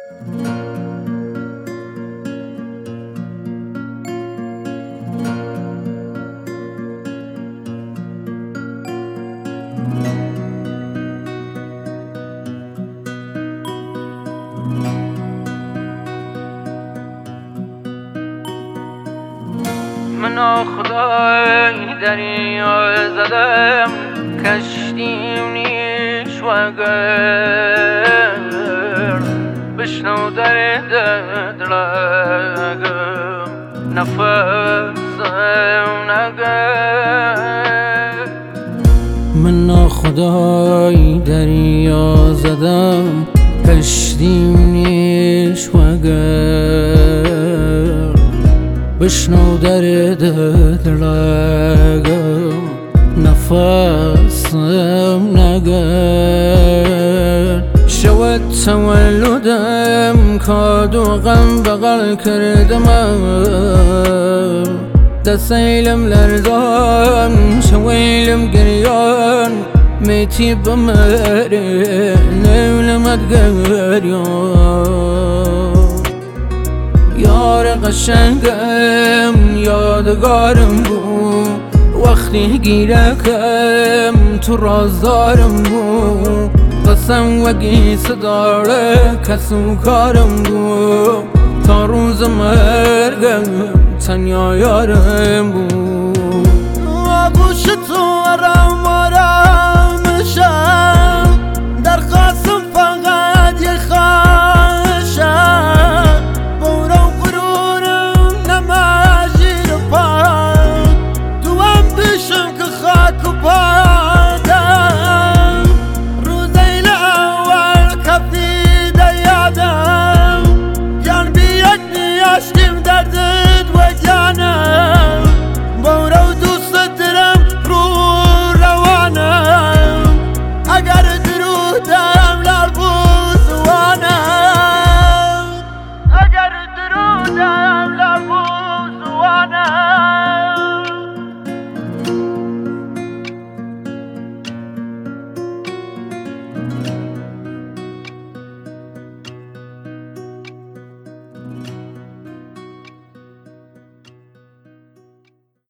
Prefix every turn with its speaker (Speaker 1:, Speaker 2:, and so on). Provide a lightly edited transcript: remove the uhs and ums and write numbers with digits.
Speaker 1: من خدای دریا زدم کشتیم نیش و اگر بشنو در دلگم نفسم نگر.
Speaker 2: من خدای دریا زدم کشتیم نیش و اگر بشنو در دلگم نفسم نگر. شود تولدم کاد و غم بغل کردم دستیلم لرزان شویلم گریان میتی بمره نولمت گریان. یار قشنگم یادگارم بود وقتی گیرکم تو رازدارم بود قسم وگی صداره کسو کارم بود تا روز مرگم تنیا یارم بود. آغوش تو آرام آرامشم درخواستم فقط یه خواهشم بورم غرورم نماجیر پاک تو هم پیشم که خاک و پادم روزین اول کفیده یادم جان بیاد نیاشتیم دردت و جانم بورو دوست دارم رو روانم اگر درودم لال بوزوانم اگر درودم لال بوزوانم.